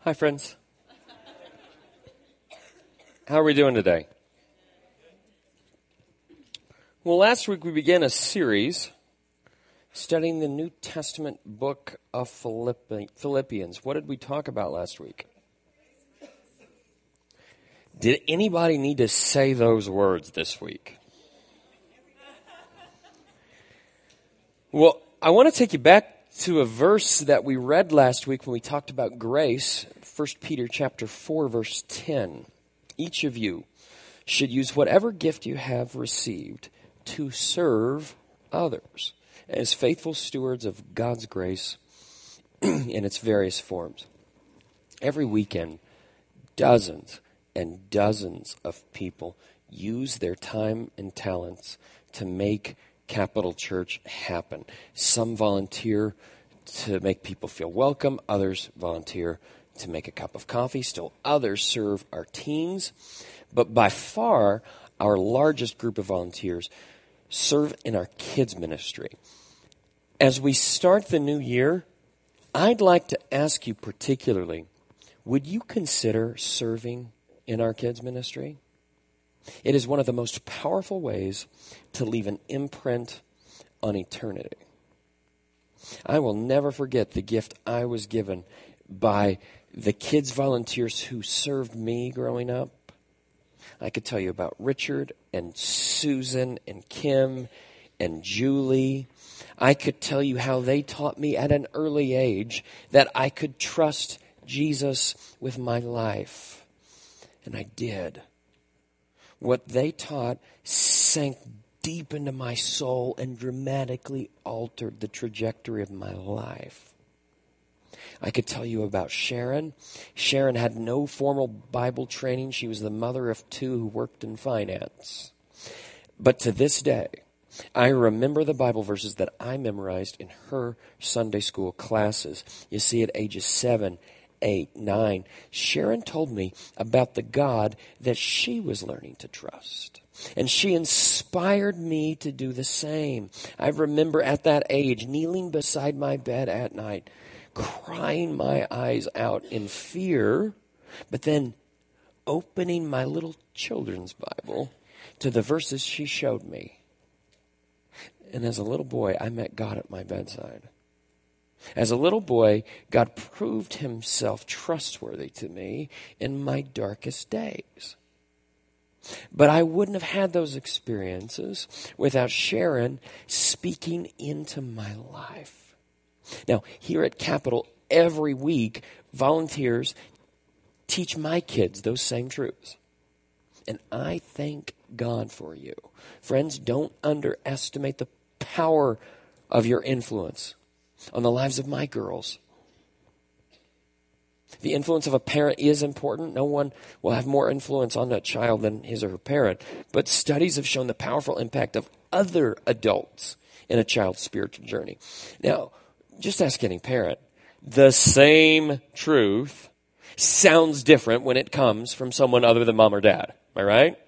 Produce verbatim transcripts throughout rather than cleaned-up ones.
Hi, friends. How are we doing today? Well, last week we began a series studying the New Testament book of Philippi- Philippians. What did we talk about last week? Did anybody need to say those words this week? Well, I want to take you back to a verse that we read last week when we talked about grace, First Peter chapter four, verse ten. Each of you should use whatever gift you have received to serve others as faithful stewards of God's grace in its various forms. Every weekend, dozens and dozens of people use their time and talents to make Capital Church happen. Some volunteer to make people feel welcome. Others volunteer to make a cup of coffee. Still others serve our teens. But by far, our largest group of volunteers serve in our kids ministry. As we start the new year, I'd like to ask you particularly, would you consider serving in our kids ministry? It is one of the most powerful ways to leave an imprint on eternity. I will never forget the gift I was given by the kids volunteers who served me growing up. I could tell you about Richard and Susan and Kim and Julie. I could tell you how they taught me at an early age that I could trust Jesus with my life. And I did. What they taught sank deep into my soul and dramatically altered the trajectory of my life. I could tell you about Sharon. Sharon had no formal Bible training. She was the mother of two who worked in finance. But to this day, I remember the Bible verses that I memorized in her Sunday school classes. You see, at ages seven, eight, nine, Sharon told me about the God that she was learning to trust. And she inspired me to do the same. I remember at that age, kneeling beside my bed at night, crying my eyes out in fear, but then opening my little children's Bible to the verses she showed me. And as a little boy, I met God at my bedside. As a little boy, God proved himself trustworthy to me in my darkest days. But I wouldn't have had those experiences without Sharon speaking into my life. Now, here at Capital, every week, volunteers teach my kids those same truths. And I thank God for you. Friends, don't underestimate the power of your influence on the lives of my girls. The influence of a parent is important. No one will have more influence on a child than his or her parent. But studies have shown the powerful impact of other adults in a child's spiritual journey. Now, just ask any parent. The same truth sounds different when it comes from someone other than mom or dad. Am I right?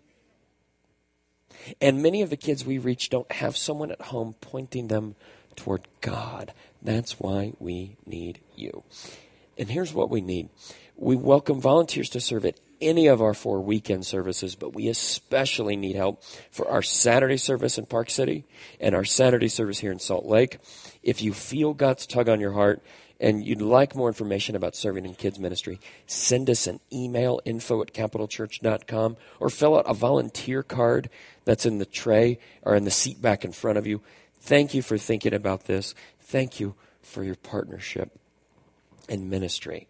And many of the kids we reach don't have someone at home pointing them toward God. That's why we need you. And here's what we need. We welcome volunteers to serve at any of our four weekend services, but we especially need help for our Saturday service in Park City and our Saturday service here in Salt Lake. If you feel God's tug on your heart and you'd like more information about serving in kids ministry, send us an email, info at capital church dot com, or fill out a volunteer card that's in the tray or in the seat back in front of you. Thank you for thinking about this. Thank you for your partnership in ministry.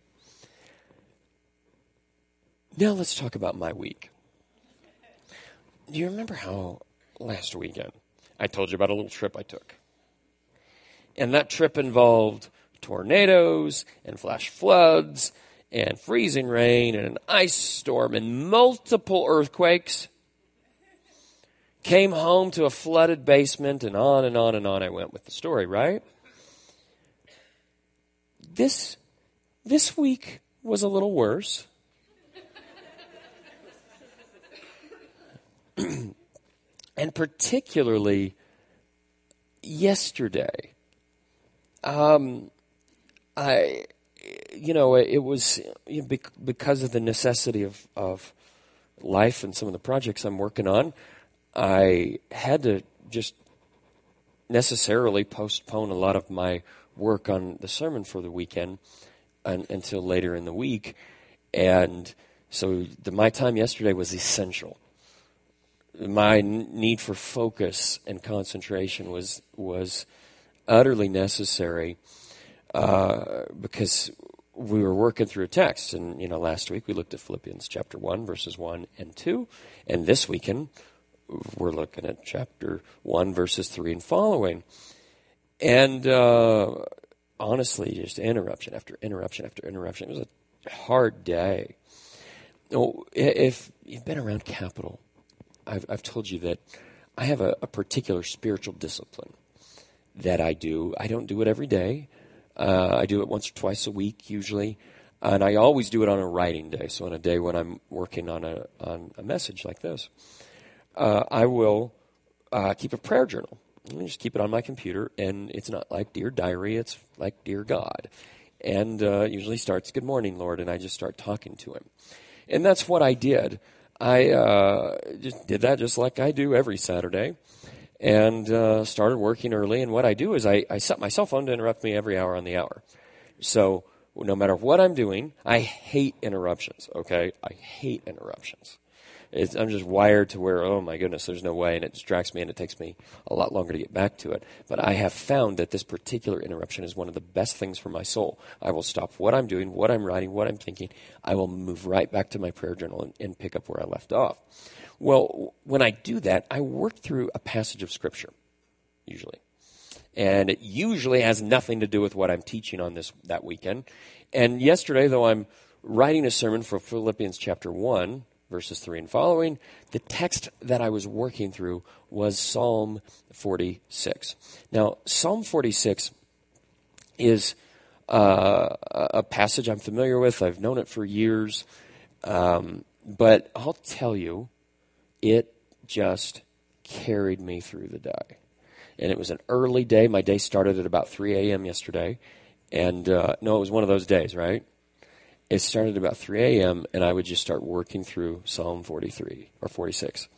Now let's talk about my week. Do you remember how last weekend I told you about a little trip I took? And that trip involved tornadoes and flash floods and freezing rain and an ice storm and multiple earthquakes. Came home to a flooded basement, and on and on and on I went with the story, right? This, this week was a little worse. And particularly yesterday, um, I you know, it, it was you know, bec- because of the necessity of, of life and some of the projects I'm working on, I had to just necessarily postpone a lot of my work on the sermon for the weekend un- until later in the week. And so the, my time yesterday was essential. My n- need for focus and concentration was was utterly necessary uh, because we were working through a text. And, you know, last week we looked at Philippians chapter one, verses one and two. And this weekend we're looking at chapter one, verses three and following. And uh, honestly, just interruption after interruption after interruption. It was a hard day. Oh, if you've been around Capital, I've, I've told you that I have a, a particular spiritual discipline that I do. I don't do it every day. Uh, I do it once or twice a week usually, and I always do it on a writing day. So on a day when I'm working on a on a message like this, uh, I will uh, keep a prayer journal. I just keep it on my computer, and it's not like Dear Diary. It's like Dear God, and uh, it usually starts, "Good morning, Lord," and I just start talking to Him, and that's what I did. I uh, just did that just like I do every Saturday. And uh, started working early. And what I do is I, I set my cell phone to interrupt me every hour on the hour. So no matter what I'm doing, I hate interruptions, okay? I hate interruptions. It's, I'm just wired to where, oh my goodness, there's no way, and it distracts me, and it takes me a lot longer to get back to it. But I have found that this particular interruption is one of the best things for my soul. I will stop what I'm doing, what I'm writing, what I'm thinking. I will move right back to my prayer journal and, and pick up where I left off. Well, when I do that, I work through a passage of Scripture, usually. And it usually has nothing to do with what I'm teaching on this that weekend. And yesterday, though I'm writing a sermon for Philippians chapter one, verses three and following, the text that I was working through was Psalm forty-six. Now, Psalm forty-six is uh, a passage I'm familiar with. I've known it for years. Um, but I'll tell you, it just carried me through the day. And it was an early day. My day started at about three a.m. yesterday. And, uh, no, it was one of those days, right? It started about three a.m., and I would just start working through Psalm forty-three or forty-six.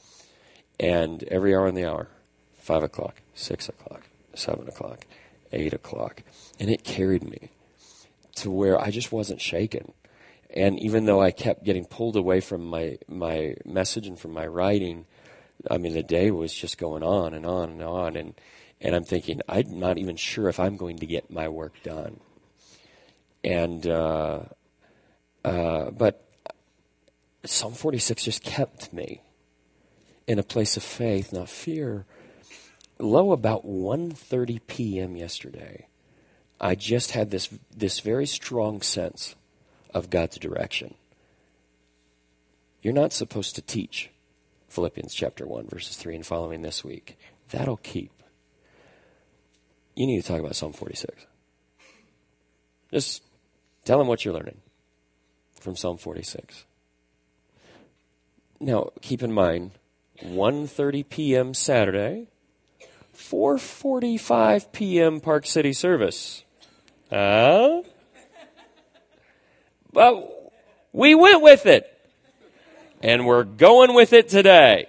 And every hour on the hour, five o'clock, six o'clock, seven o'clock, eight o'clock. And it carried me to where I just wasn't shaken. And even though I kept getting pulled away from my, my message and from my writing, I mean, the day was just going on and on and on. And, and I'm thinking, I'm not even sure if I'm going to get my work done. And, uh, uh, but Psalm forty-six just kept me in a place of faith, not fear. Lo, about one thirty p.m. yesterday, I just had this this very strong sense of God's direction. You're not supposed to teach Philippians chapter one, verses three and following this week. That'll keep. You need to talk about Psalm forty-six. Just tell them what you're learning from Psalm forty-six. Now, keep in mind, one thirty p.m. Saturday, four forty-five p.m. Park City service. Huh? But we went with it. And we're going with it today.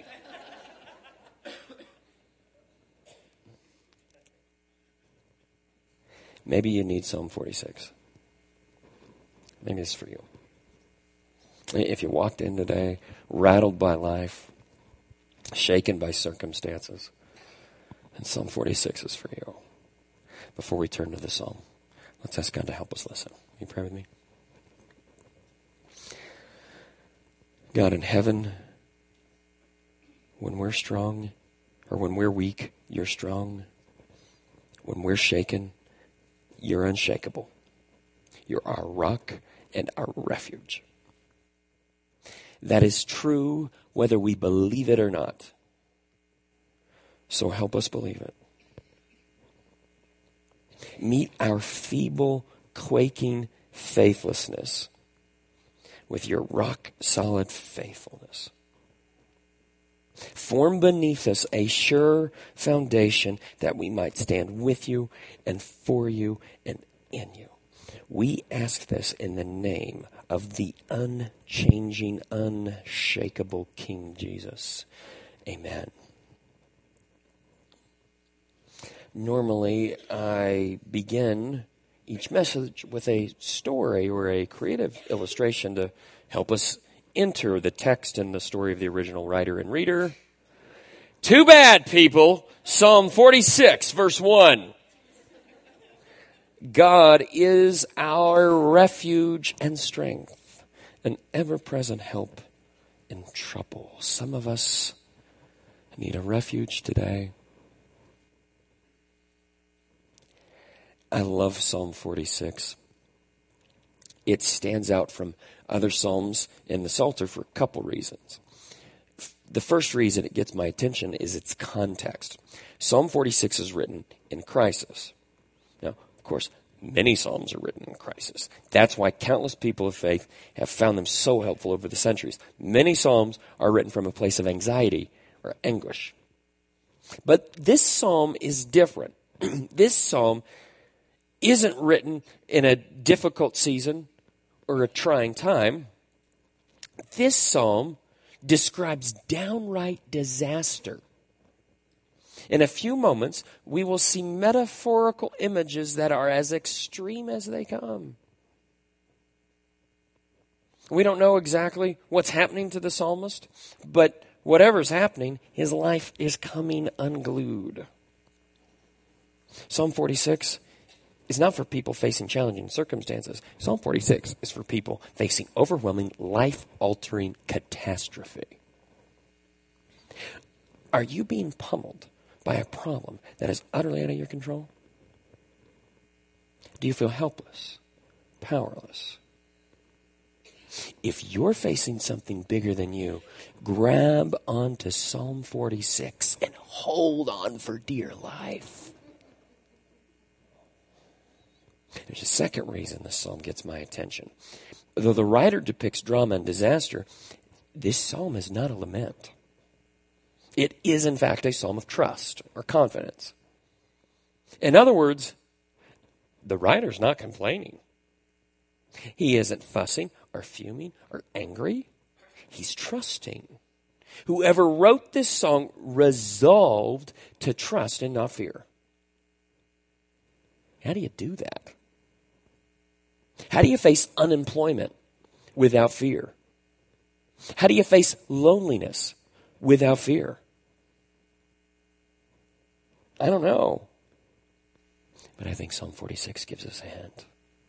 Maybe you need Psalm forty-six. Maybe it's for you. If you walked in today, rattled by life, shaken by circumstances, and Psalm forty-six is for you. Before we turn to the psalm, let's ask God to help us listen. Will you pray with me? God in heaven, when we're strong, or when we're weak, you're strong. When we're shaken, you're unshakable. You're our rock and our refuge. That is true whether we believe it or not. So help us believe it. Meet our feeble, quaking faithlessness with your rock-solid faithfulness. Form beneath us a sure foundation that we might stand with you and for you and in you. We ask this in the name of the unchanging, unshakable King Jesus. Amen. Normally, I begin each message with a story or a creative illustration to help us enter the text and the story of the original writer and reader. Too bad, people. Psalm forty-six, verse one. God is our refuge and strength, an ever-present help in trouble. Some of us need a refuge today. I love Psalm forty-six. It stands out from other psalms in the Psalter for a couple reasons. The first reason it gets my attention is its context. Psalm forty-six is written in crisis. Now, of course, many psalms are written in crisis. That's why countless people of faith have found them so helpful over the centuries. Many psalms are written from a place of anxiety or anguish. But this psalm is different. This psalm isn't written in a difficult season or a trying time. This psalm describes downright disaster. In a few moments, we will see metaphorical images that are as extreme as they come. We don't know exactly what's happening to the psalmist, but whatever's happening, his life is coming unglued. Psalm forty-six is not for people facing challenging circumstances. Psalm forty-six is for people facing overwhelming, life-altering catastrophe. Are you being pummeled by a problem that is utterly out of your control? Do you feel helpless, powerless? If you're facing something bigger than you, grab onto Psalm forty-six and hold on for dear life. There's a second reason this psalm gets my attention. Though the writer depicts drama and disaster, this psalm is not a lament. It is, in fact, a psalm of trust or confidence. In other words, the writer's not complaining. He isn't fussing or fuming or angry. He's trusting. Whoever wrote this song resolved to trust and not fear. How do you do that? How do you face unemployment without fear? How do you face loneliness without fear? I don't know. But I think Psalm forty-six gives us a hint.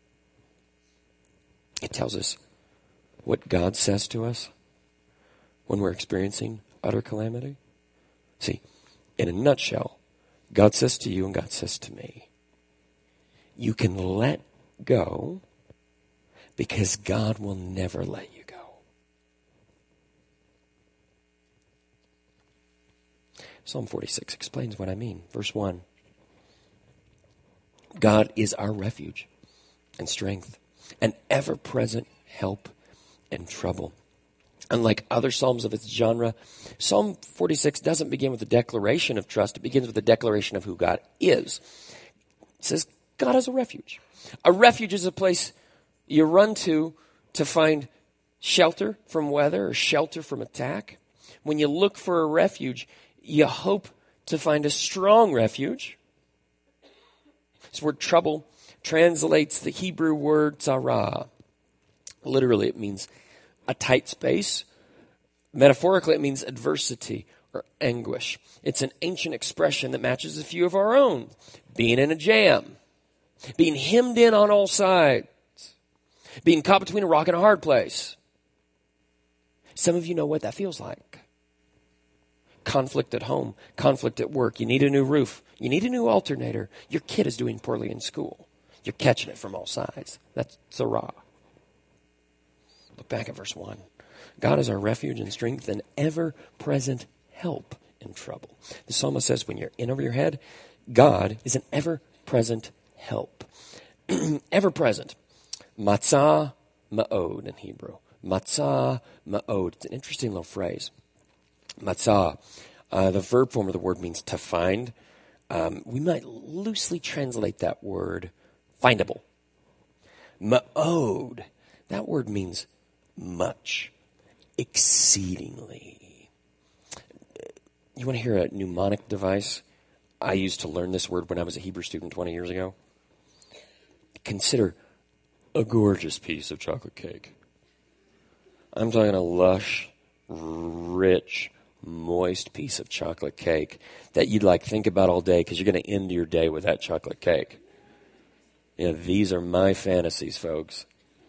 It tells us what God says to us when we're experiencing utter calamity. See, in a nutshell, God says to you and God says to me, you can let go because God will never let you go. Psalm forty-six explains what I mean. Verse one. God is our refuge and strength, an ever-present help in trouble. Unlike other psalms of its genre, Psalm forty-six doesn't begin with a declaration of trust. It begins with a declaration of who God is. It says, God is a refuge. A refuge is a place you run to to find shelter from weather or shelter from attack. When you look for a refuge, you hope to find a strong refuge. This word trouble translates the Hebrew word tzara. Literally, it means a tight space. Metaphorically, it means adversity or anguish. It's an ancient expression that matches a few of our own. Being in a jam. Being hemmed in on all sides. Being caught between a rock and a hard place. Some of you know what that feels like. Conflict at home. Conflict at work. You need a new roof. You need a new alternator. Your kid is doing poorly in school. You're catching it from all sides. That's tzara. Look back at verse one. God is our refuge and strength and ever-present help in trouble. The psalmist says when you're in over your head, God is an ever-present help. Ever-present. Matzah ma'od in Hebrew. Matzah ma'od. It's an interesting little phrase. Matzah. Uh, the verb form of the word means to find. Um, we might loosely translate that word findable. Ma'od. That word means much, exceedingly. You want to hear a mnemonic device? I used to learn this word when I was a Hebrew student twenty years ago. Consider a gorgeous piece of chocolate cake. I'm talking a lush, rich, moist piece of chocolate cake that you'd like think about all day because you're going to end your day with that chocolate cake. You know, these are my fantasies, folks.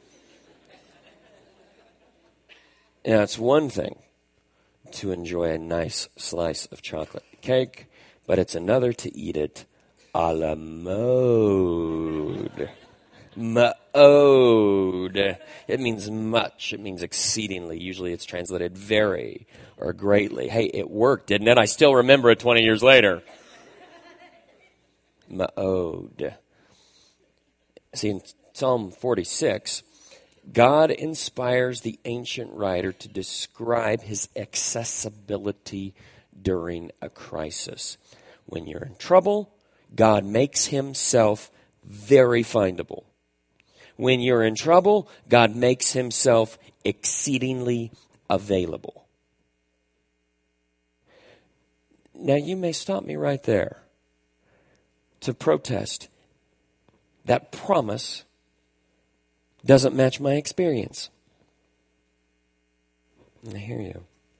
Now, it's one thing to enjoy a nice slice of chocolate cake, but it's another to eat it a la mode. Ma'od. It means much. It means exceedingly. Usually it's translated very or greatly. Hey, it worked, didn't it? I still remember it twenty years later. Ma'od. See, in Psalm forty-six, God inspires the ancient writer to describe his accessibility during a crisis. When you're in trouble, God makes himself very findable. When you're in trouble, God makes himself exceedingly available. Now, you may stop me right there to protest. That promise doesn't match my experience. I hear you.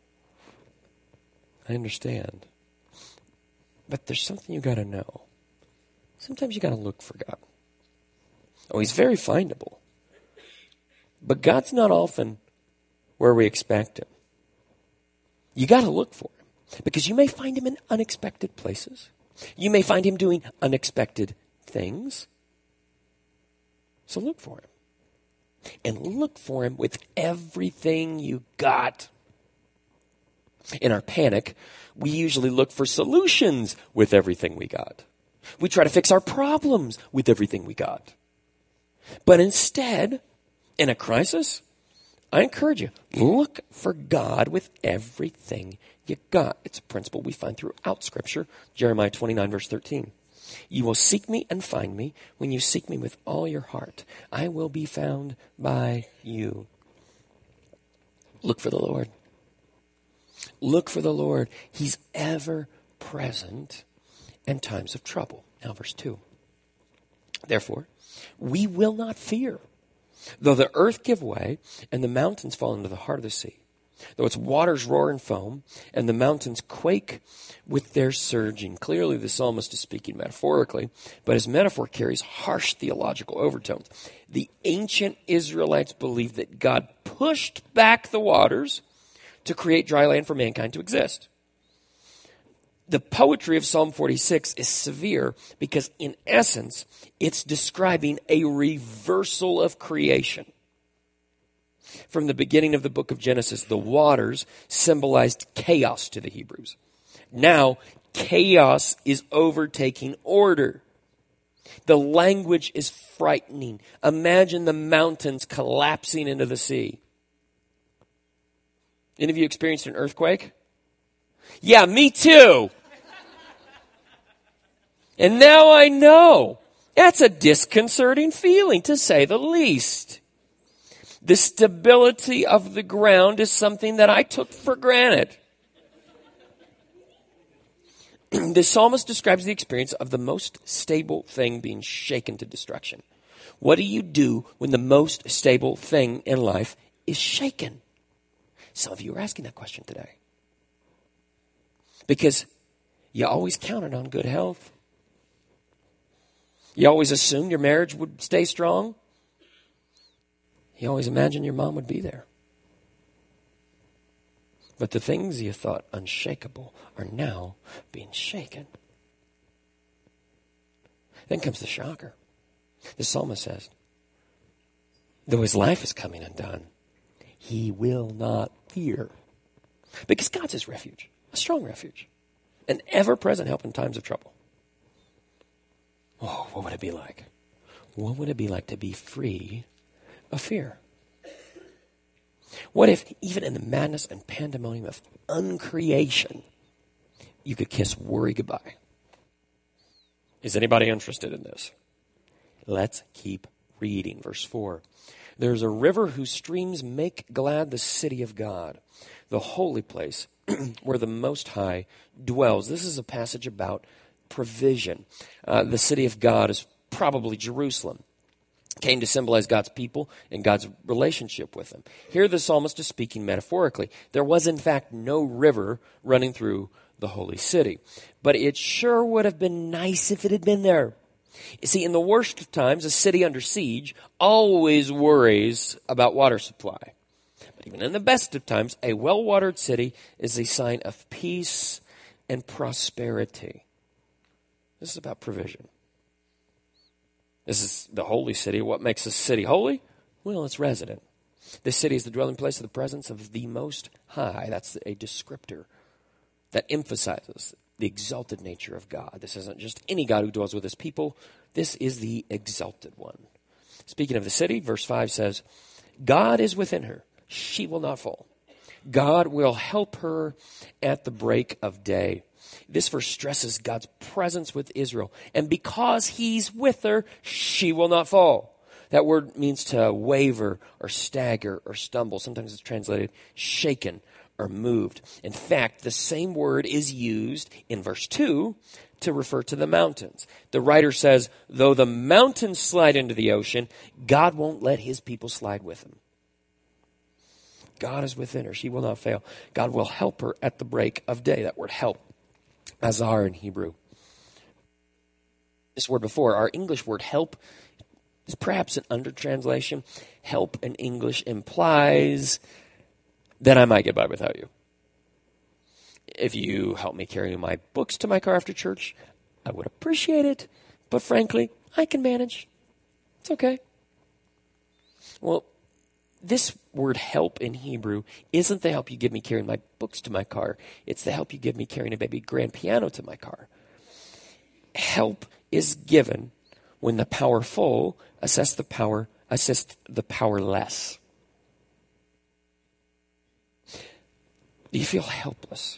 I understand. But there's something you got to know. Sometimes you got to look for God. Oh, he's very findable. But God's not often where we expect him. You got to look for him. Because you may find him in unexpected places. You may find him doing unexpected things. So look for him. And look for him with everything you got. In our panic, we usually look for solutions with everything we got. We try to fix our problems with everything we got. But instead, in a crisis, I encourage you, look for God with everything you got. It's a principle we find throughout Scripture. Jeremiah twenty-nine, verse thirteen. You will seek me and find me when you seek me with all your heart. I will be found by you. Look for the Lord. Look for the Lord. He's ever present in times of trouble. Now, verse two. Therefore, we will not fear, though the earth give way and the mountains fall into the heart of the sea, though its waters roar and foam and the mountains quake with their surging. Clearly, the psalmist is speaking metaphorically, but his metaphor carries harsh theological overtones. The ancient Israelites believed that God pushed back the waters to create dry land for mankind to exist. The poetry of Psalm forty-six is severe because, in essence, it's describing a reversal of creation. From the beginning of the book of Genesis, the waters symbolized chaos to the Hebrews. Now, chaos is overtaking order. The language is frightening. Imagine the mountains collapsing into the sea. Any of you experienced an earthquake? Yeah, me too. And now I know. That's a disconcerting feeling, to say the least. The stability of the ground is something that I took for granted. The psalmist describes the experience of the most stable thing being shaken to destruction. What do you do when the most stable thing in life is shaken? Some of you are asking that question today. Because you always counted on good health. You always assumed your marriage would stay strong. You always imagined your mom would be there. But the things you thought unshakable are now being shaken. Then comes the shocker. The psalmist says, though his life is coming undone, he will not fear. Because God's his refuge, a strong refuge, an ever-present help in times of trouble. Oh, what would it be like? What would it be like to be free of fear? What if, even in the madness and pandemonium of uncreation, you could kiss worry goodbye? Is anybody interested in this? Let's keep reading. Verse four. There's a river whose streams make glad the city of God, the holy place where the Most High dwells. This is a passage about provision. Uh, the city of God is probably Jerusalem. Came to symbolize God's people and God's relationship with them. Here the psalmist is speaking metaphorically. There was in fact no river running through the holy city. But it sure would have been nice if it had been there. You see, in the worst of times, a city under siege always worries about water supply. Even in the best of times, a well-watered city is a sign of peace and prosperity. This is about provision. This is the holy city. What makes a city holy? Well, it's resident. This city is the dwelling place of the presence of the Most High. That's a descriptor that emphasizes the exalted nature of God. This isn't just any God who dwells with his people. This is the exalted one. Speaking of the city, verse five says, God is within her. She will not fall. God will help her at the break of day. This verse stresses God's presence with Israel. And because he's with her, she will not fall. That word means to waver or stagger or stumble. Sometimes it's translated shaken or moved. In fact, the same word is used in verse two to refer to the mountains. The writer says, though the mountains slide into the ocean, God won't let his people slide with them. God is within her. She will not fail. God will help her at the break of day. That word help, azar in Hebrew. This word before, our English word help, is perhaps an under-translation. Help in English implies that I might get by without you. If you help me carry my books to my car after church, I would appreciate it. But frankly, I can manage. It's okay. Well, this word help in Hebrew isn't the help you give me carrying my books to my car. It's the help you give me carrying a baby grand piano to my car. Help is given when the powerful assist the power, assist the powerless. Do you feel helpless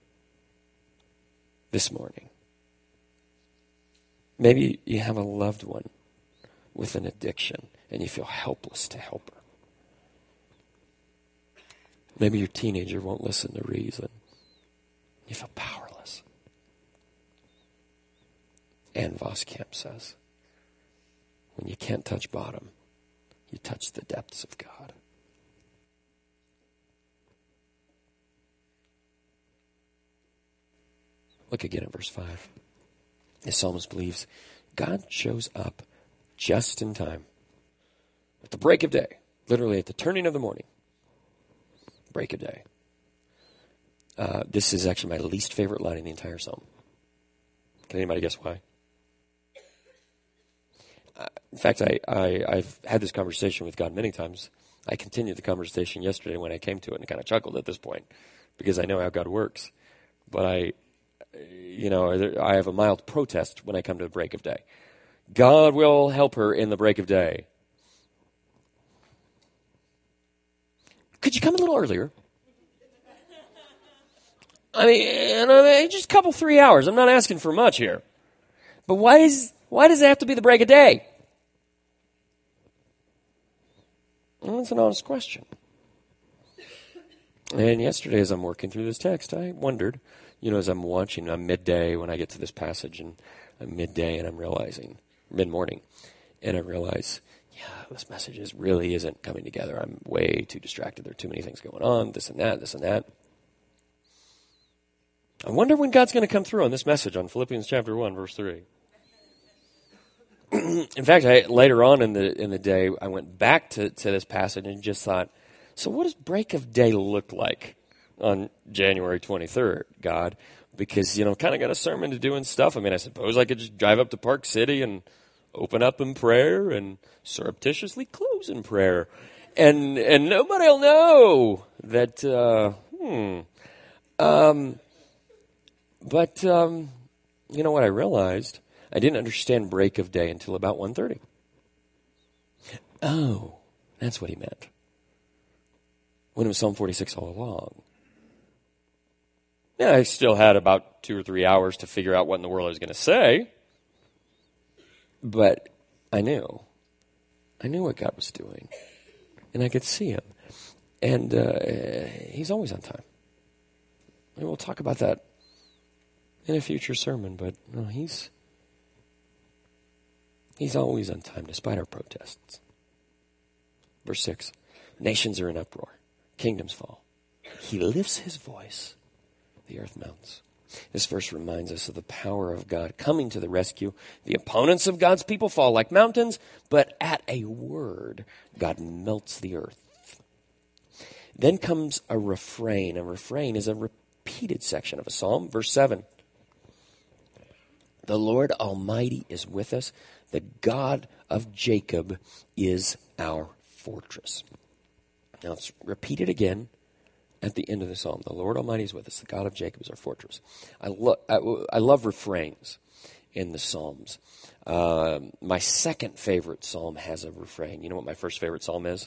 this morning? Maybe you have a loved one with an addiction and you feel helpless to help her. Maybe your teenager won't listen to reason. You feel powerless. Ann Voskamp says, when you can't touch bottom, you touch the depths of God. Look again at verse five. The psalmist believes God shows up just in time. At the break of day, literally at the turning of the morning. Break of day. Uh, this is actually my least favorite line in the entire psalm. Can anybody guess why? Uh, in fact, I, I, I've had this conversation with God many times. I continued the conversation yesterday when I came to it and kind of chuckled at this point because I know how God works. But I, you know, I have a mild protest when I come to the break of day. God will help her in the break of day. Could you come a little earlier? I mean, just a couple, three hours. I'm not asking for much here. But why is why does it have to be the break of day? Well, that's an honest question. And yesterday as I'm working through this text, I wondered, you know, as I'm watching, I'm midday when I get to this passage, and I'm midday and I'm realizing, mid-morning, and I realize, yeah, this message is really isn't coming together. I'm way too distracted. There are too many things going on, this and that, this and that. I wonder when God's going to come through on this message on Philippians chapter one, verse three. In fact, I, later on in the in the day, I went back to, to this passage and just thought, so what does break of day look like on January twenty-third, God? Because, you know, kind of got a sermon to do and stuff. I mean, I suppose I could just drive up to Park City and open up in prayer and surreptitiously close in prayer. And and nobody will know that, uh, hmm. Um, but, um, you know what I realized? I didn't understand break of day until about one thirty. Oh, that's what he meant. When it was Psalm forty-six all along. Yeah, I still had about two or three hours to figure out what in the world I was going to say. But I knew. I knew what God was doing, and I could see him. And uh, he's always on time. And we'll talk about that in a future sermon, but no, he's he's always on time despite our protests. Verse six, nations are in uproar, kingdoms fall. He lifts his voice, the earth melts. This verse reminds us of the power of God coming to the rescue. The opponents of God's people fall like mountains, but at a word, God melts the earth. Then comes a refrain. A refrain is a repeated section of a psalm. Verse seven. The Lord Almighty is with us. The God of Jacob is our fortress. Now it's repeated again at the end of the psalm. The Lord Almighty is with us. The God of Jacob is our fortress. I, lo- I, I love refrains in the Psalms. Uh, my second favorite psalm has a refrain. You know what my first favorite psalm is?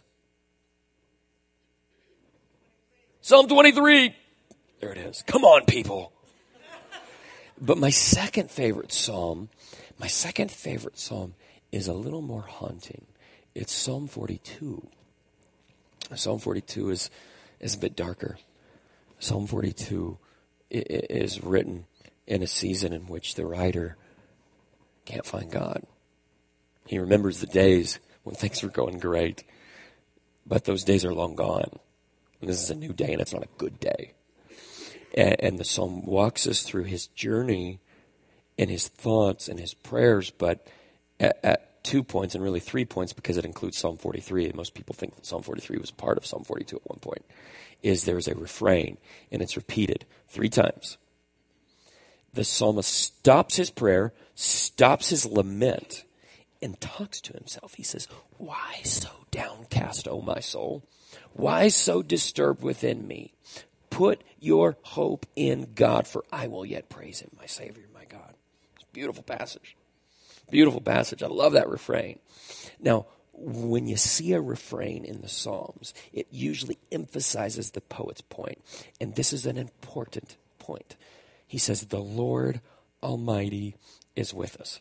Psalm twenty-three. There it is. Come on, people. But my second favorite psalm, my second favorite psalm is a little more haunting. It's Psalm forty-two. Psalm forty-two is, is a bit darker. Psalm forty-two is written in a season in which the writer can't find God. He remembers the days when things were going great, but those days are long gone. And this is a new day, and it's not a good day. And, and the psalm walks us through his journey and his thoughts and his prayers, but at, at two points, and really three points, because it includes Psalm forty-three, and most people think that Psalm forty-three was part of Psalm forty-two at one point, is there's a refrain, and it's repeated three times. The psalmist stops his prayer, stops his lament, and talks to himself. He says, why so downcast, O my soul? Why so disturbed within me? Put your hope in God, for I will yet praise him, my Savior, my God. It's a beautiful passage. Beautiful passage. I love that refrain. Now, when you see a refrain in the Psalms, it usually emphasizes the poet's point. And this is an important point. He says, the Lord Almighty is with us.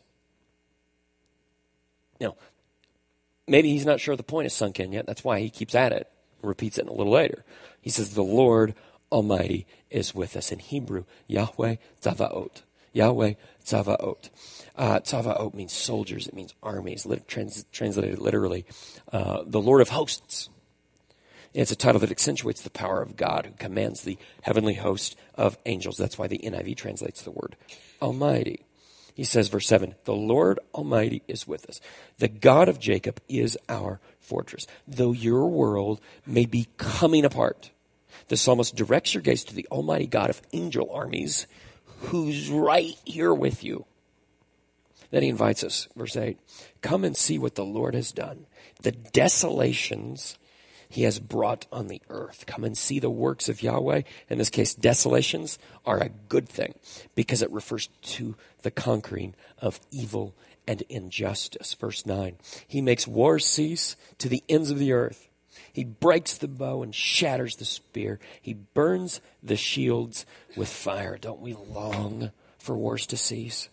Now, maybe he's not sure the point is sunk in yet. That's why he keeps at it. Repeats it a little later. He says, the Lord Almighty is with us. In Hebrew, Yahweh Tzavaot. Yahweh Tzavaot. Uh, Tzavaot means soldiers. It means armies. Lit- trans- translated literally, uh, the Lord of hosts. It's a title that accentuates the power of God who commands the heavenly host of angels. That's why the N I V translates the word Almighty. He says, verse seven, the Lord Almighty is with us. The God of Jacob is our fortress. Though your world may be coming apart, the psalmist directs your gaze to the Almighty God of angel armies, who's right here with you. Then he invites us, verse eight, come and see what the Lord has done. The desolations he has brought on the earth. Come and see the works of Yahweh. In this case, desolations are a good thing because it refers to the conquering of evil and injustice. Verse nine, he makes war cease to the ends of the earth. He breaks the bow and shatters the spear. He burns the shields with fire. Don't we long for wars to cease?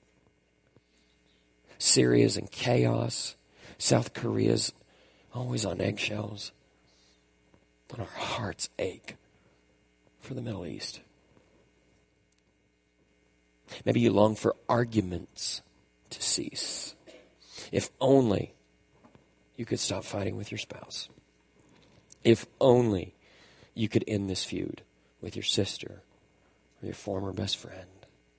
Syria's in chaos. South Korea's always on eggshells. But our hearts ache for the Middle East. Maybe you long for arguments to cease. If only you could stop fighting with your spouse. If only you could end this feud with your sister or your former best friend.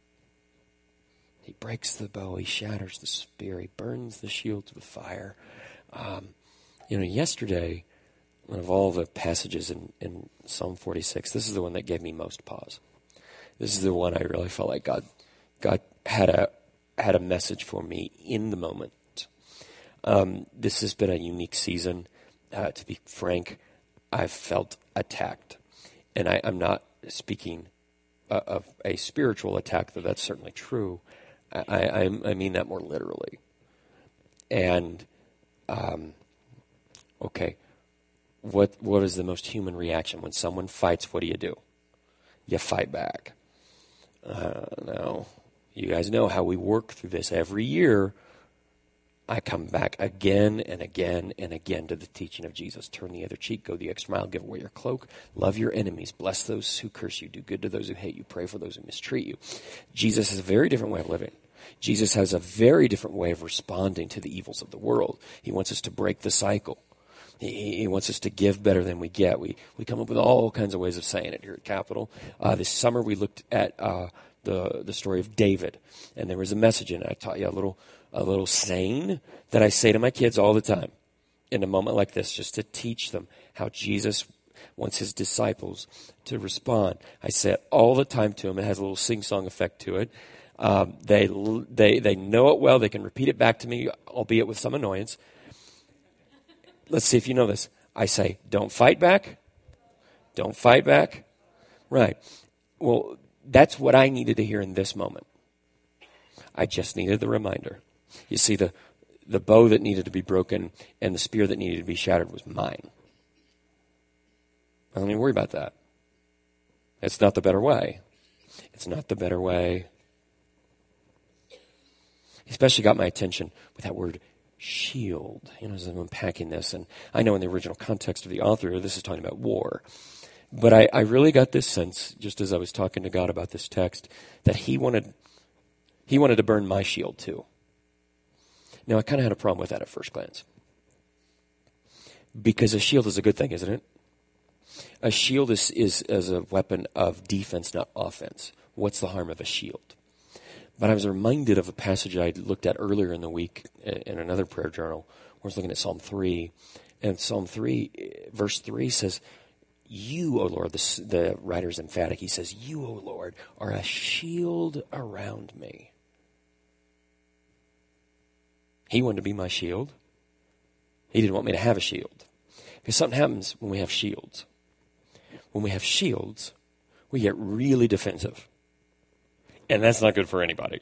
He breaks the bow, he shatters the spear, he burns the shields with fire. Um, you know, yesterday, one of all the passages in, in Psalm forty-six, this is the one that gave me most pause. This is the one I really felt like God, God had a had a message for me in the moment. Um, this has been a unique season. Uh, to be frank, I've felt attacked, and I, I'm not speaking uh, of a spiritual attack, though that's certainly true. I, I, I mean that more literally. And um, okay. What what is the most human reaction when someone fights? What do you do? You fight back. Uh, now, you guys know how we work through this every year. I come back again and again and again to the teaching of Jesus. Turn the other cheek, go the extra mile, give away your cloak, love your enemies, bless those who curse you, do good to those who hate you, pray for those who mistreat you. Jesus has a very different way of living. Jesus has a very different way of responding to the evils of the world. He wants us to break the cycle. He, he wants us to give better than we get. We we come up with all kinds of ways of saying it here at Capitol. Uh, this summer we looked at uh, the the story of David, and there was a message in it. I taught you a little a little saying that I say to my kids all the time in a moment like this, just to teach them how Jesus wants his disciples to respond. I say it all the time to them. It has a little sing-song effect to it. Um, they they they know it well. They can repeat it back to me, albeit with some annoyance. Let's see if you know this. I say, don't fight back. Don't fight back. Right. Well, that's what I needed to hear in this moment. I just needed the reminder. You see, the, the bow that needed to be broken and the spear that needed to be shattered was mine. I don't even worry about that. It's not the better way. It's not the better way. He especially got my attention with that word shield, you know, as I'm unpacking this. And I know in the original context of the author, this is talking about war. But I, I really got this sense, just as I was talking to God about this text, that he wanted he wanted to burn my shield too. Now, I kind of had a problem with that at first glance. Because a shield is a good thing, isn't it? A shield is, is, is a weapon of defense, not offense. What's the harm of a shield? But I was reminded of a passage I looked at earlier in the week in another prayer journal, where I was looking at Psalm three. And Psalm three, verse three says, you, O Lord, the, the writer's emphatic. He says, you, O Lord, are a shield around me. He wanted to be my shield. He didn't want me to have a shield. Because something happens when we have shields. When we have shields, we get really defensive. And that's not good for anybody.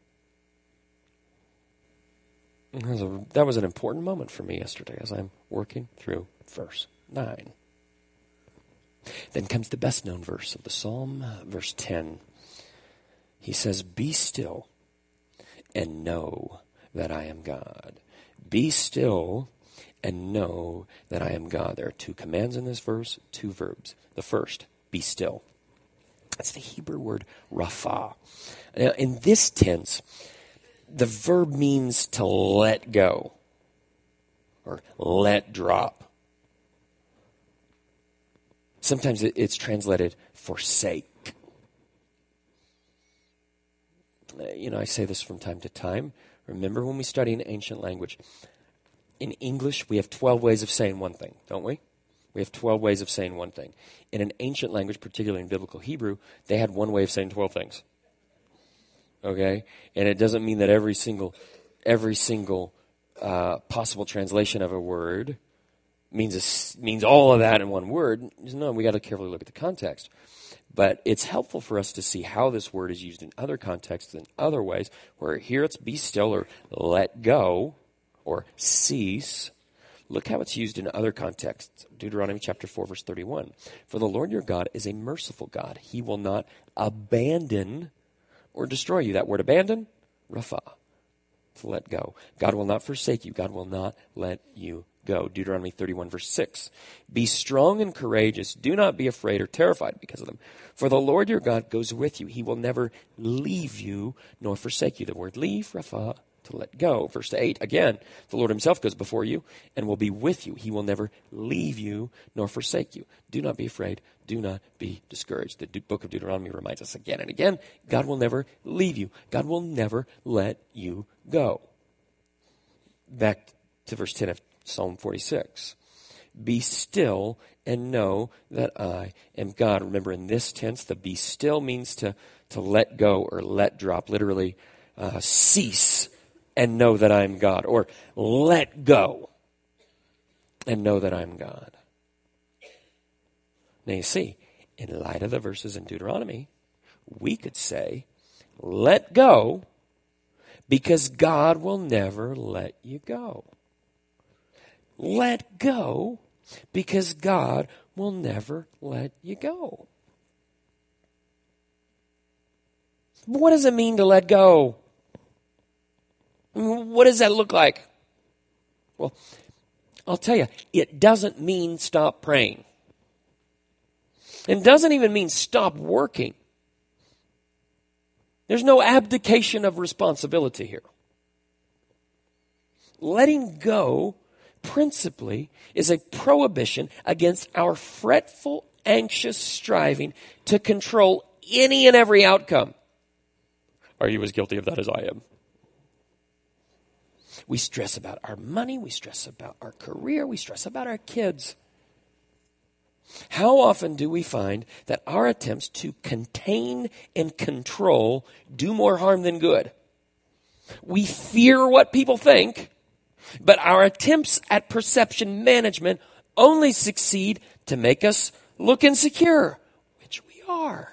That was, a, that was an important moment for me yesterday as I'm working through verse nine. Then comes the best known verse of the psalm, verse ten. He says, be still and know that I am God. Be still and know that I am God. There are two commands in this verse, two verbs. The first, be still. That's the Hebrew word rapha. Now, in this tense, the verb means to let go or let drop. Sometimes it's translated forsake. You know, I say this from time to time. Remember when we study an ancient language, in English we have twelve ways of saying one thing, don't we? We have twelve ways of saying one thing. In an ancient language, particularly in biblical Hebrew, they had one way of saying twelve things. Okay? And it doesn't mean that every single every single uh, possible translation of a word means a, means all of that in one word. No, we got to carefully look at the context. But it's helpful for us to see how this word is used in other contexts in other ways, where here it's be still or let go or cease. Look how it's used in other contexts. Deuteronomy chapter four, verse thirty-one. For the Lord your God is a merciful God. He will not abandon or destroy you. That word abandon, rapha, to let go. God will not forsake you. God will not let you go. Deuteronomy thirty-one, verse six. Be strong and courageous. Do not be afraid or terrified because of them. For the Lord your God goes with you. He will never leave you nor forsake you. The word leave, rapha, to let go. Verse eight, again, the Lord himself goes before you and will be with you. He will never leave you nor forsake you. Do not be afraid. Do not be discouraged. The De- book of Deuteronomy reminds us again and again, God will never leave you. God will never let you go. Back to verse ten of Psalm forty-six. Be still and know that I am God. Remember, in this tense, the be still means to, to let go or let drop, literally uh, cease and know that I'm God, or let go and know that I'm God. Now you see, in light of the verses in Deuteronomy, we could say, let go because God will never let you go. Let go because God will never let you go. What does it mean to let go? What does that look like? Well, I'll tell you, it doesn't mean stop praying. It doesn't even mean stop working. There's no abdication of responsibility here. Letting go, principally, is a prohibition against our fretful, anxious striving to control any and every outcome. Are you as guilty of that as I am? We stress about our money, we stress about our career, we stress about our kids. How often do we find that our attempts to contain and control do more harm than good? We fear what people think, but our attempts at perception management only succeed to make us look insecure, which we are.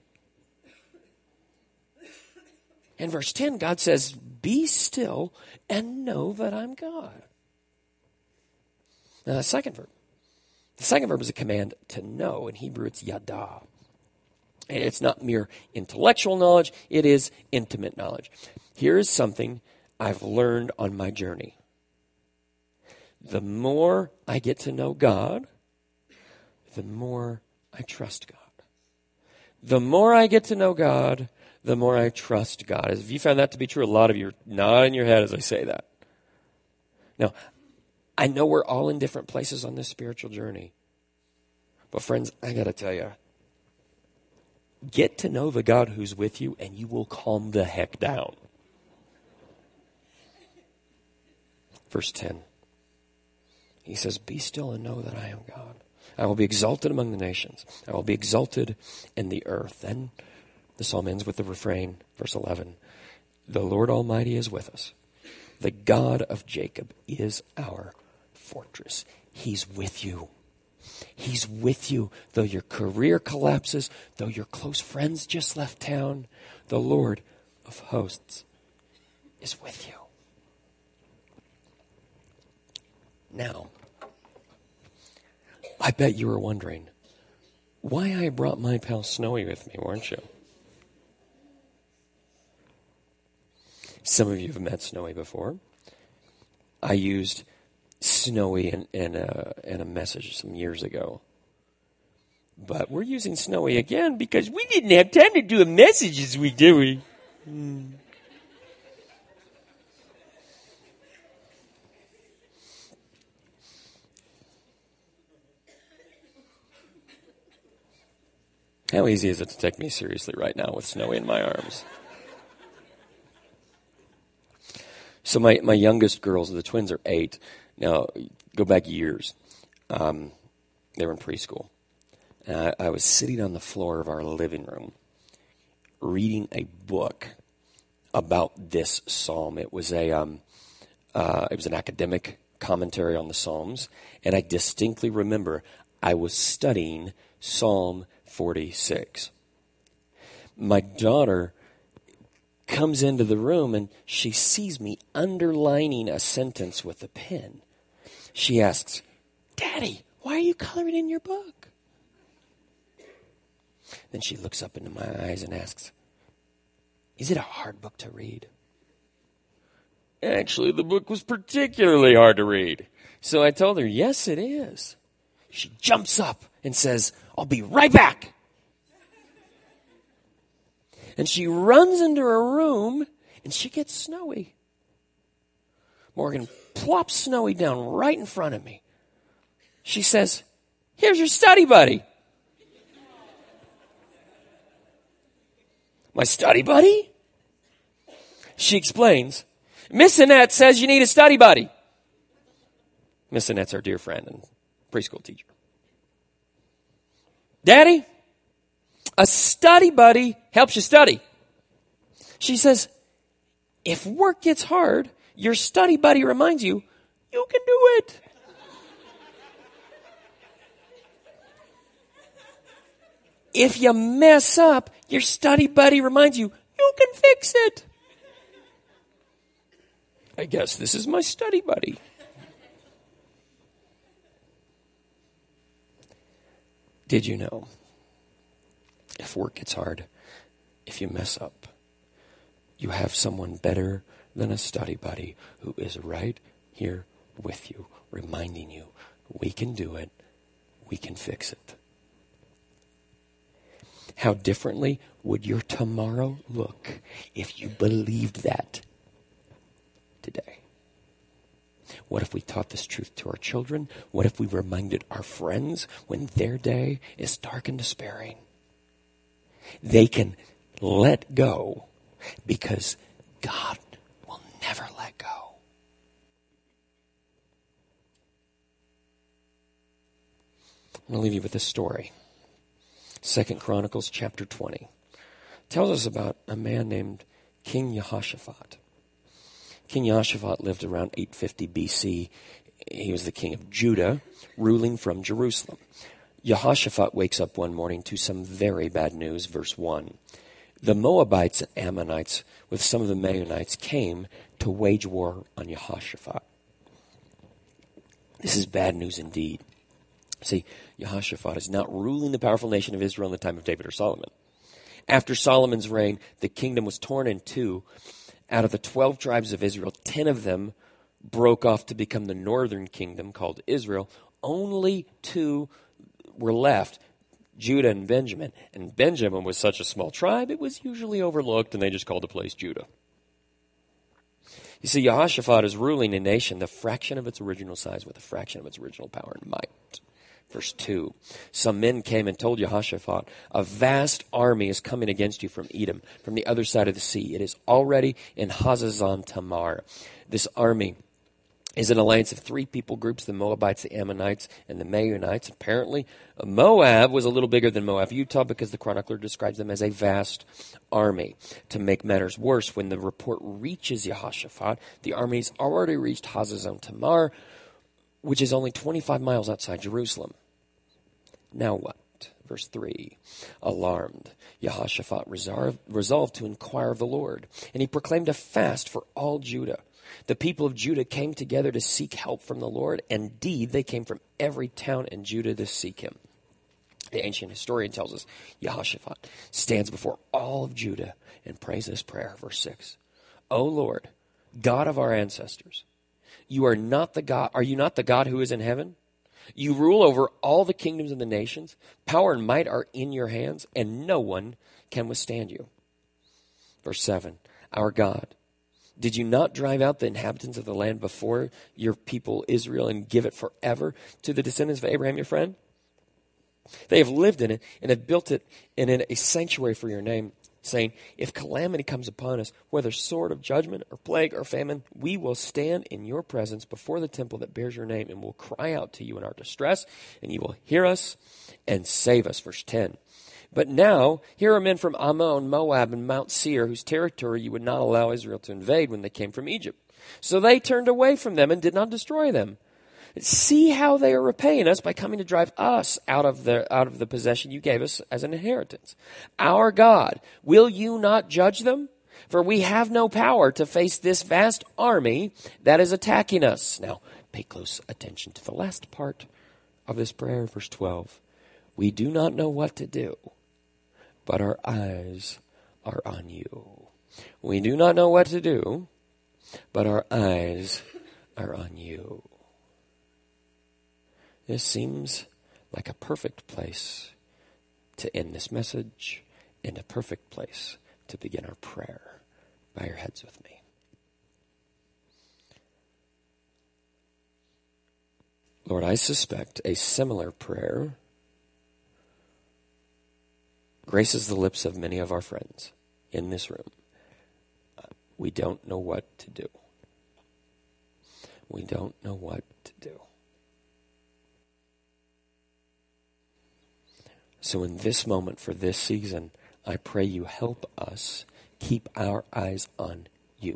In verse ten, God says, be still and know that I'm God. Now, the second verb. The second verb is a command to know. In Hebrew, it's yada. And it's not mere intellectual knowledge. It is intimate knowledge. Here is something I've learned on my journey. The more I get to know God, the more I trust God. The more I get to know God, the more I trust God. Have you found that to be true? A lot of you are nodding your head as I say that. Now, I know we're all in different places on this spiritual journey. But friends, I got to tell you, get to know the God who's with you and you will calm the heck down. Verse ten. He says, be still and know that I am God. I will be exalted among the nations. I will be exalted in the earth. Then the psalm ends with the refrain, verse eleven. The Lord Almighty is with us. The God of Jacob is our fortress. He's with you. He's with you. Though your career collapses, though your close friends just left town, the Lord of hosts is with you. Now, I bet you were wondering why I brought my pal Snowy with me, weren't you? Some of you have met Snowy before. I used Snowy in, in, a, in a message some years ago. But we're using Snowy again because we didn't have time to do a message this week, did we? Hmm. How easy is it to take me seriously right now with Snowy in my arms? So my, my youngest girls, the twins, are eight. Now, go back years. Um, they were in preschool. And I, I was sitting on the floor of our living room reading a book about this psalm. It was a um, uh, it was an academic commentary on the Psalms. And I distinctly remember I was studying Psalm forty-six. My daughter comes into the room and she sees me underlining a sentence with a pen. She asks, Daddy, why are you coloring in your book? Then she looks up into my eyes and asks, is it a hard book to read? Actually, the book was particularly hard to read. So I told her, yes, it is. She jumps up and says, I'll be right back. And she runs into her room and she gets Snowy. Morgan plops Snowy down right in front of me. She says, here's your study buddy. My study buddy? She explains, Miss Annette says you need a study buddy. Miss Annette's our dear friend and preschool teacher. Daddy, a study buddy helps you study. She says, if work gets hard, your study buddy reminds you, you can do it. If you mess up, your study buddy reminds you, you can fix it. I guess this is my study buddy. Did you know, if work gets hard, if you mess up, you have someone better than a study buddy who is right here with you, reminding you, we can do it, we can fix it. How differently would your tomorrow look if you believed that today? What if we taught this truth to our children? What if we reminded our friends when their day is dark and despairing? They can let go because God will never let go. I'm going to leave you with this story. Second Chronicles chapter twenty tells us about a man named King Jehoshaphat. King Jehoshaphat lived around eight fifty B C. He was the king of Judah, ruling from Jerusalem. Jehoshaphat wakes up one morning to some very bad news. Verse one. The Moabites and Ammonites with some of the Maonites came to wage war on Jehoshaphat. This is bad news indeed. See, Jehoshaphat is not ruling the powerful nation of Israel in the time of David or Solomon. After Solomon's reign, the kingdom was torn in two. Out of the twelve tribes of Israel, ten of them broke off to become the northern kingdom called Israel. Only two were left, Judah and Benjamin. And Benjamin was such a small tribe, it was usually overlooked, and they just called the place Judah. You see, Jehoshaphat is ruling a nation the fraction of its original size with a fraction of its original power and might. Verse two, some men came and told Jehoshaphat, a vast army is coming against you from Edom, from the other side of the sea. It is already in Hazazon Tamar. This army is an alliance of three people groups, the Moabites, the Ammonites, and the Maonites. Apparently, Moab was a little bigger than Moab, Utah, because the chronicler describes them as a vast army. To make matters worse, when the report reaches Jehoshaphat, the army's already reached Hazazon Tamar, which is only twenty-five miles outside Jerusalem. Now what? Verse three. Alarmed, Jehoshaphat resolved, resolved to inquire of the Lord, and he proclaimed a fast for all Judah. The people of Judah came together to seek help from the Lord. Indeed, they came from every town in Judah to seek him. The ancient historian tells us Jehoshaphat stands before all of Judah and prays this prayer. Verse six. O Lord, God of our ancestors, you are not the God, are you not the God who is in heaven? You rule over all the kingdoms of the nations. Power and might are in your hands, and no one can withstand you. Verse seven, our God, did you not drive out the inhabitants of the land before your people Israel and give it forever to the descendants of Abraham, your friend? They have lived in it and have built it in it a sanctuary for your name, saying, if calamity comes upon us, whether sword of judgment or plague or famine, we will stand in your presence before the temple that bears your name and will cry out to you in our distress, and you will hear us and save us. Verse ten. But now, here are men from Ammon, Moab, and Mount Seir, whose territory you would not allow Israel to invade when they came from Egypt. So they turned away from them and did not destroy them. See how they are repaying us by coming to drive us out of the out of the possession you gave us as an inheritance. Our God, will you not judge them? For we have no power to face this vast army that is attacking us. Now, pay close attention to the last part of this prayer, verse twelve. We do not know what to do, but our eyes are on you. We do not know what to do, but our eyes are on you. This seems like a perfect place to end this message and a perfect place to begin our prayer. Bow your heads with me. Lord, I suspect a similar prayer graces the lips of many of our friends in this room. We don't know what to do. We don't know what to do. So in this moment, for this season, I pray you help us keep our eyes on you.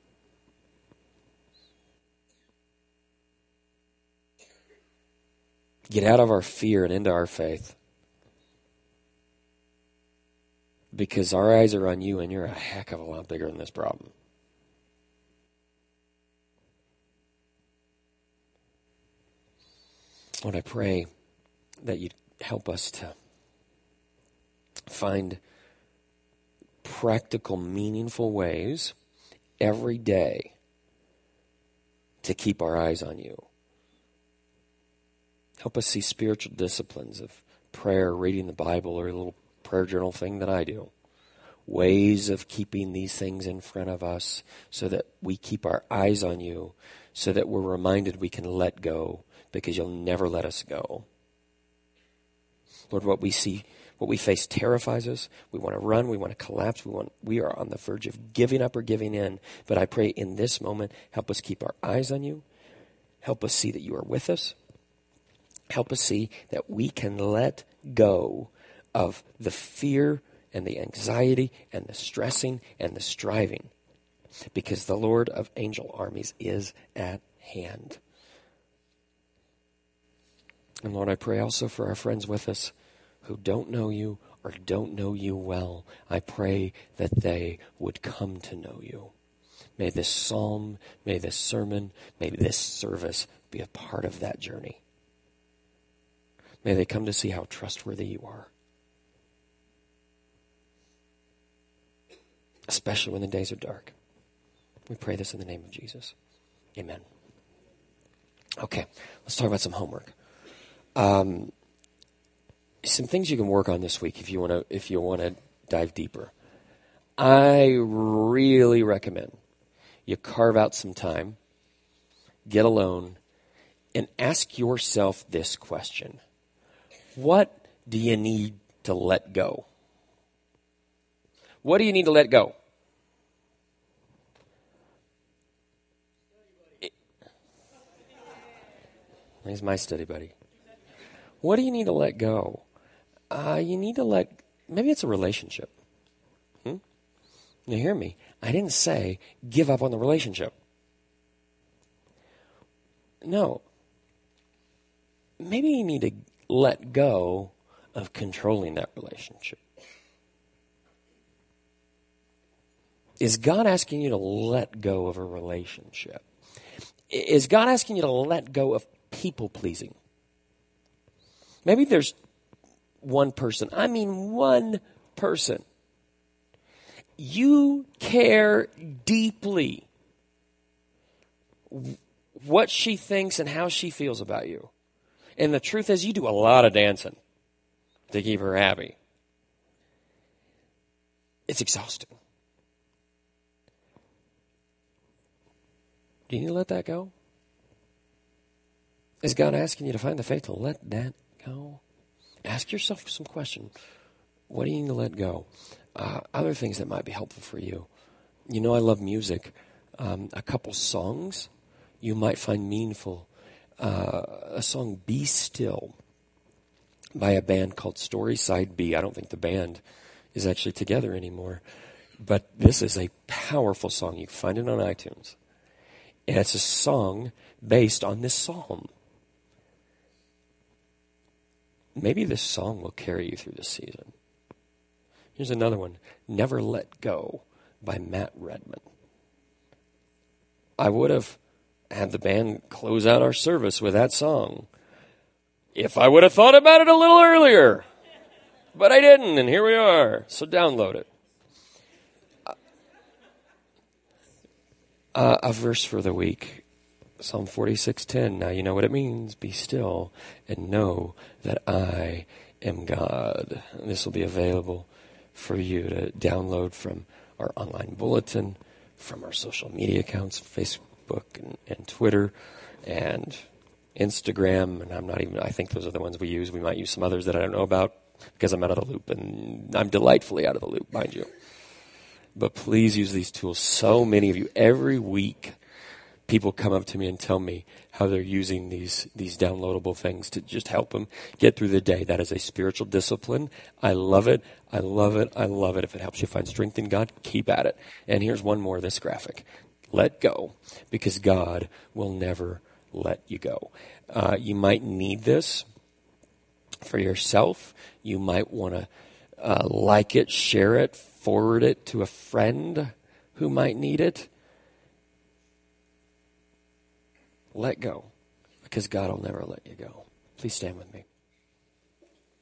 Get out of our fear and into our faith. Because our eyes are on you, and you're a heck of a lot bigger than this problem. Lord, I pray that you'd help us to find practical, meaningful ways every day to keep our eyes on you. Help us see spiritual disciplines of prayer, reading the Bible, or a little prayer journal thing that I do. Ways of keeping these things in front of us so that we keep our eyes on you, so that we're reminded we can let go because you'll never let us go. Lord, what we see, what we face terrifies us. We want to run. We want to collapse. We want. We are on the verge of giving up or giving in. But I pray in this moment, help us keep our eyes on you. Help us see that you are with us. Help us see that we can let go of the fear and the anxiety and the stressing and the striving, because the Lord of angel armies is at hand. And Lord, I pray also for our friends with us who don't know you or don't know you well. I pray that they would come to know you. May this psalm, may this sermon, may this service be a part of that journey. May they come to see how trustworthy you are, especially when the days are dark. We pray this in the name of Jesus. Amen. Okay, let's talk about some homework. Um, some things you can work on this week if you want to if you want to dive deeper. I really recommend you carve out some time, get alone, and ask yourself this question. What do you need to let go? What do you need to let go? He's my study buddy. What do you need to let go? Uh, you need to let, maybe it's a relationship. Hmm? Now hear me. I didn't say give up on the relationship. No. Maybe you need to let go of controlling that relationship. Is God asking you to let go of a relationship? Is God asking you to let go of people-pleasing? Maybe there's one person. I mean one person. You care deeply what she thinks and how she feels about you. And the truth is, you do a lot of dancing to keep her happy. It's exhausting. Do you need to let that go? Is God asking you to find the faith to let that go? Ask yourself some questions. What do you need to let go? Uh, other things that might be helpful for you. You know I love music. Um, a couple songs you might find meaningful. Uh, a song, Be Still, by a band called Storyside B. I don't think the band is actually together anymore. But this is a powerful song. You can find it on iTunes. And it's a song based on this psalm. Maybe this song will carry you through this season. Here's another one, Never Let Go by Matt Redman. I would have had the band close out our service with that song if I would have thought about it a little earlier. But I didn't, and here we are. So download it. Uh, a verse for the week, Psalm forty-six ten. Now you know what it means. Be still and know that I am God. And this will be available for you to download from our online bulletin, from our social media accounts, Facebook and, and Twitter and Instagram. And I'm not even, I think those are the ones we use. We might use some others that I don't know about because I'm out of the loop, and I'm delightfully out of the loop, mind you. But please use these tools. So many of you, every week, people come up to me and tell me how they're using these these downloadable things to just help them get through the day. That is a spiritual discipline. I love it. I love it. I love it. If it helps you find strength in God, keep at it. And here's one more, this graphic. Let go, because God will never let you go. Uh, you might need this for yourself. You might want to uh, like it, share it, forward it to a friend who might need it. Let go, because God will never let you go. Please stand with me.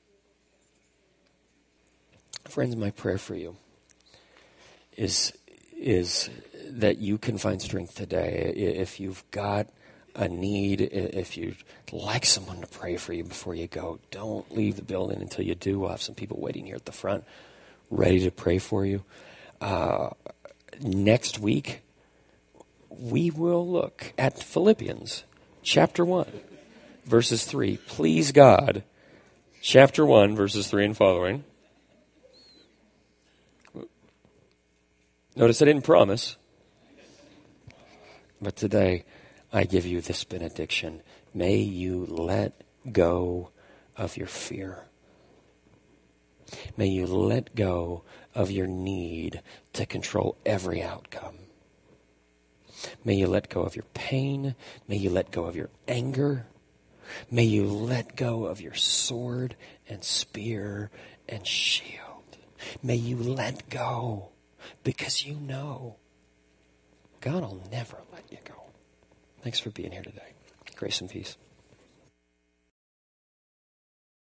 Friends, my prayer for you is is that you can find strength today. If you've got a need, if you'd like someone to pray for you before you go, don't leave the building until you do. We'll have some people waiting here at the front ready to pray for you. Uh, next week, we will look at Philippians chapter one, verses three. Please God, chapter one, verses three and following. Notice I didn't promise, but today I give you this benediction. May you let go of your fear. May you let go of your need to control every outcome. May you let go of your pain. May you let go of your anger. May you let go of your sword and spear and shield. May you let go because you know God will never let you go. Thanks for being here today. Grace and peace.